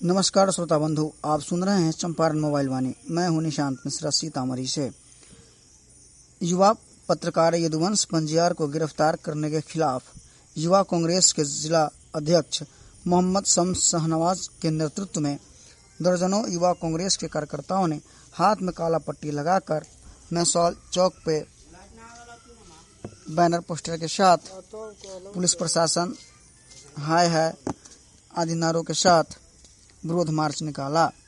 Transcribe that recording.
नमस्कार श्रोता बंधु, आप सुन रहे हैं चंपारण मोबाइल वाणी। मैं हूं निशांत मिश्रा सीतामढ़ी से। युवा पत्रकार यदुवंश पंजियार को गिरफ्तार करने के खिलाफ युवा कांग्रेस के जिला अध्यक्ष मोहम्मद शम्स शाहनवाज के नेतृत्व में दर्जनों युवा कांग्रेस के कार्यकर्ताओं ने हाथ में काला पट्टी लगाकर मैसौल चौक पे बैनर पोस्टर के साथ पुलिस प्रशासन हाय है आदि नारों के साथ विरोध मार्च निकाला।